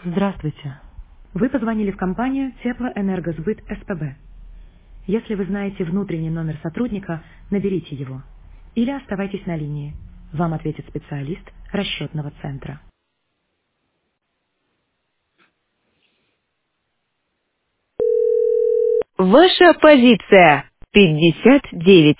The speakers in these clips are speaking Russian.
Здравствуйте. Вы позвонили в компанию Теплоэнергосбыт СПБ. Если вы знаете внутренний номер сотрудника, наберите его. Или оставайтесь на линии. Вам ответит специалист расчетного центра. Ваша позиция 59.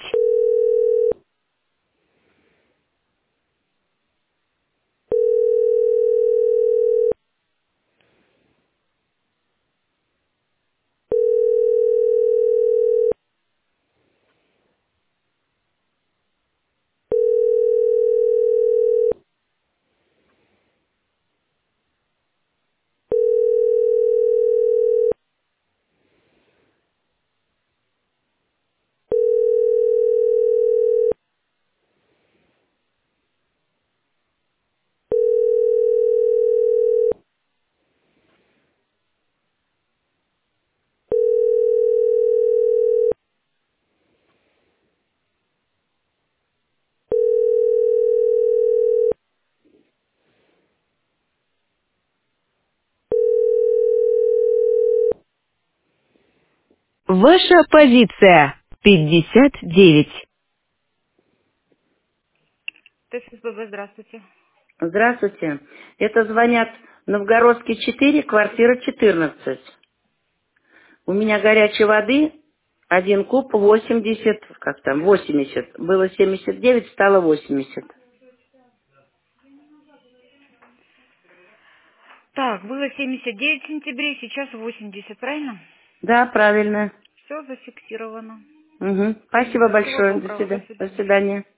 Ваша позиция 59. ТССББ, здравствуйте. Здравствуйте. Это звонят Новгородский 4, квартира 14. У меня горячей воды 1 куб 80, как там, 80. Было 79, стало 80. Так, было 79 в сентябре, сейчас 80, правильно? Да, правильно. Все зафиксировано. Угу. Спасибо Всего большое. доброго, до До свидания. свидания.